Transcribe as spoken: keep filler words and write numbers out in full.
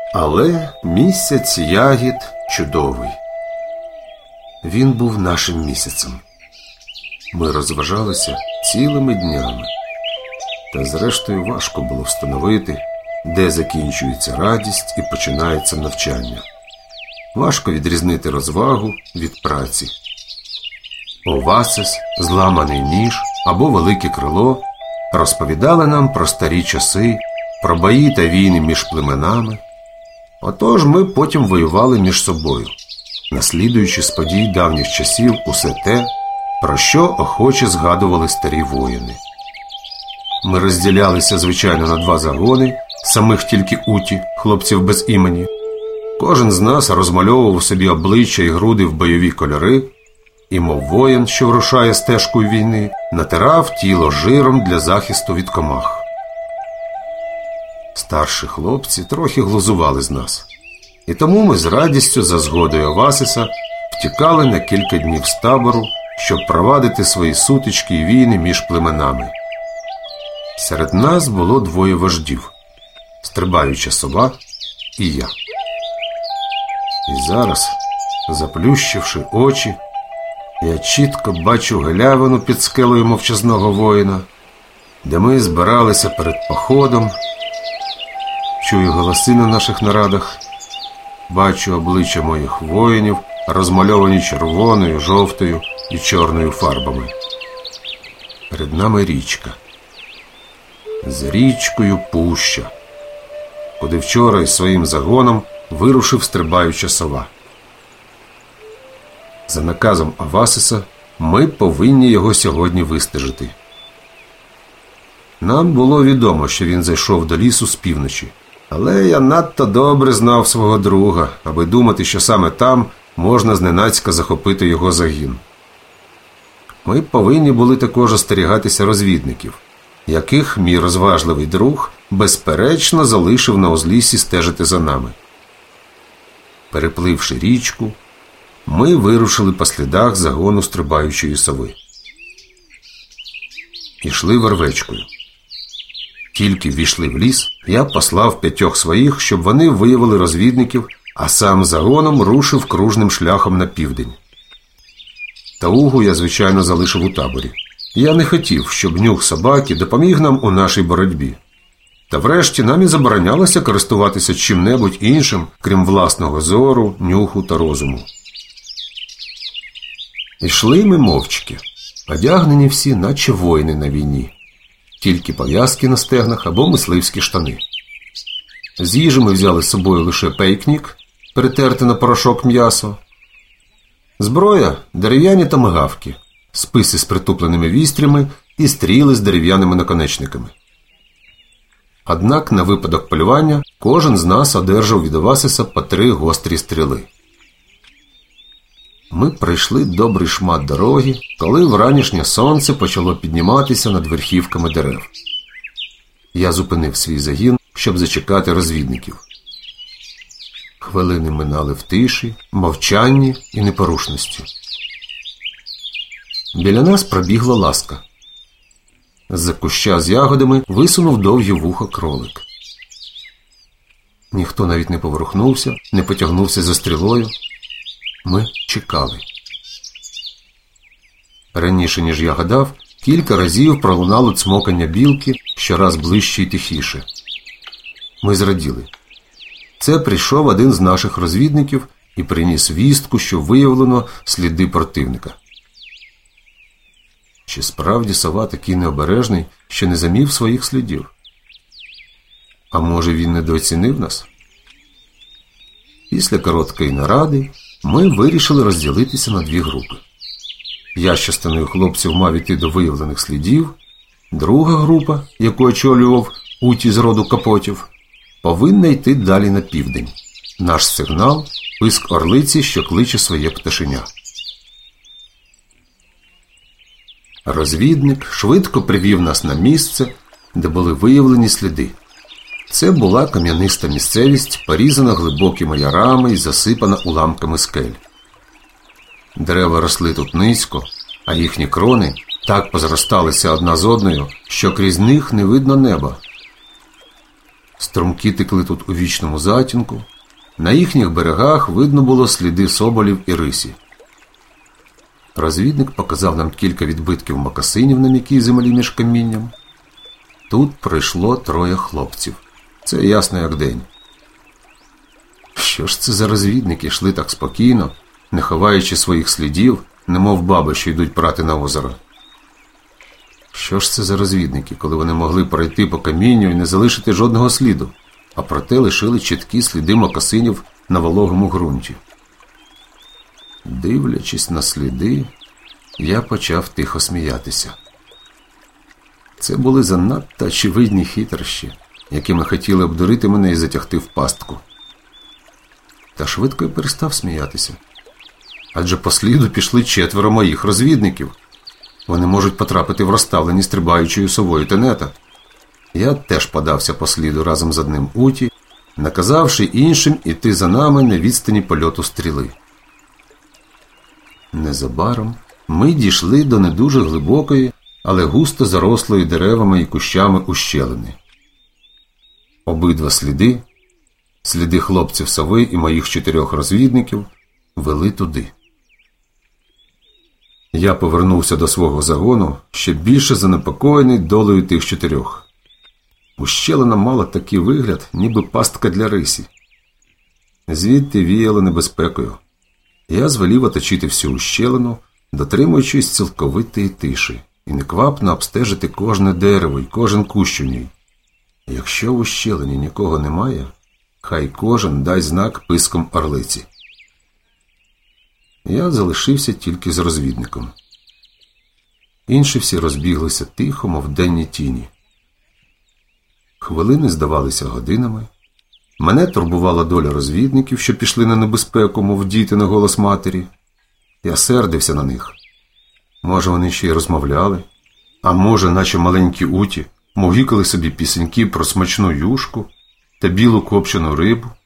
Але місяць ягід чудовий. Він був нашим місяцем. Ми розважалися цілими днями. Та зрештою важко було встановити, де закінчується радість і починається навчання. Важко відрізнити розвагу від праці. Овасис, зламаний ніж або велике крило розповідали нам про старі часи, про бої та війни між племенами. Отож ми потім воювали між собою, наслідуючи з подій давніх часів усе те, про що охоче згадували старі воїни. Ми розділялися, звичайно, на два загони, самих тільки уті, хлопців без імені. Кожен з нас розмальовував собі обличчя і груди в бойові кольори і, мов воїн, що вирушає стежкою війни, натирав тіло жиром для захисту від комах. Старші хлопці трохи глузували з нас. І тому ми з радістю, за згодою Овасиса, втікали на кілька днів з табору, щоб провадити свої сутички і війни між племенами. Серед нас було двоє вождів – стрибаюча сова і я. І зараз, заплющивши очі, я чітко бачу галявину під скелею мовчазного воїна, де ми збиралися перед походом, чую голоси на наших нарадах, бачу обличчя моїх воїнів, розмальовані червоною, жовтою і чорною фарбами. Перед нами річка. За річкою пуща, куди вчора із своїм загоном вирушив стрибаюча сова. За наказом Овасиса ми повинні його сьогодні вистежити. Нам було відомо, що він зайшов до лісу з півночі, але я надто добре знав свого друга, аби думати, що саме там можна зненацька захопити його загін. Ми повинні були також остерігатися розвідників, яких мій розважливий друг безперечно залишив на узліссі стежити за нами. Перепливши річку, ми вирушили по слідах загону стрибаючої сови. Ішли вервечкою. Тільки ввійшли в ліс, я послав п'ятьох своїх, щоб вони виявили розвідників, а сам загоном рушив кружним шляхом на південь. Таугу я, звичайно, залишив у таборі. Я не хотів, щоб нюх собаки допоміг нам у нашій боротьбі. Та врешті нам і заборонялося користуватися чим-небудь іншим, крім власного зору, нюху та розуму. Ішли ми мовчки, одягнені всі, наче воїни на війні. Тільки пов'язки на стегнах або мисливські штани. З їжі ми взяли з собою лише пейкнік, перетерте на порошок м'ясо. Зброя – дерев'яні томагавки, списи з притупленими вістрями і стріли з дерев'яними наконечниками. Однак на випадок полювання кожен з нас одержав від Овасиса по три гострі стріли. Ми пройшли добрий шмат дороги, коли вранішнє сонце почало підніматися над верхівками дерев. Я зупинив свій загін, щоб зачекати розвідників. Хвилини минали в тиші, мовчанні і непорушності. Біля нас пробігла ласка. З-за куща з ягодами висунув довгі вуха кролик. Ніхто навіть не поворухнувся, не потягнувся за стрілою. Ми чекали. Раніше, ніж я гадав, кілька разів пролунало цмокання білки, щораз ближче і тихіше. Ми зраділи. Це прийшов один з наших розвідників і приніс вістку, що виявлено сліди противника. Чи справді сова такий необережний, що не замів своїх слідів? А може, він недооцінив нас? Після короткої наради ми вирішили розділитися на дві групи. Я з частиною хлопців мав іти до виявлених слідів, друга група, яку очолював уті з роду Капотів, повинна йти далі на південь. Наш сигнал – писк орлиці, що кличе своє пташеня. Розвідник швидко привів нас на місце, де були виявлені сліди. Це була кам'яниста місцевість, порізана глибокими ярами і засипана уламками скель. Дерева росли тут низько, а їхні крони так позросталися одна з одною, що крізь них не видно неба. Струмки текли тут у вічному затінку. На їхніх берегах видно було сліди соболів і рисі. Розвідник показав нам кілька відбитків мокасинів на м'якій землі між камінням. Тут пройшло троє хлопців. Це ясно як день. Що ж це за розвідники йшли так спокійно, не ховаючи своїх слідів, немов баби, що йдуть прати на озеро? Що ж це за розвідники, коли вони могли пройти по камінню і не залишити жодного сліду, а проте лишили чіткі сліди мокасинів на вологому ґрунті? Дивлячись на сліди, я почав тихо сміятися. Це були занадто очевидні хитрощі, якими хотіли обдурити мене і затягти в пастку. Та швидко й перестав сміятися. Адже по сліду пішли четверо моїх розвідників. Вони можуть потрапити в розставлені стрибаючою совою тенета. Я теж подався по сліду разом з одним Уті, наказавши іншим іти за нами на відстані польоту стріли. Незабаром ми дійшли до не дуже глибокої, але густо зарослої деревами і кущами ущелини. Обидва сліди, сліди хлопців сови і моїх чотирьох розвідників, вели туди. Я повернувся до свого загону, ще більше занепокоєний долею тих чотирьох. Ущелина мала такий вигляд, ніби пастка для рисі. Звідти віяло небезпекою. Я звелів оточити всю ущелину, дотримуючись цілковитої тиші, і неквапно обстежити кожне дерево і кожен кущ у ній. Якщо в ущелині нікого немає, хай кожен дай знак писком орлиці. Я залишився тільки з розвідником. Інші всі розбіглися тихо, мов денні тіні. Хвилини здавалися годинами. Мене турбувала доля розвідників, що пішли на небезпеку, мов діти на голос матері. Я сердився на них. Може, вони ще й розмовляли, а може, наче маленькі Уті, мугікали собі пісеньки про смачну юшку та білу копчену рибу.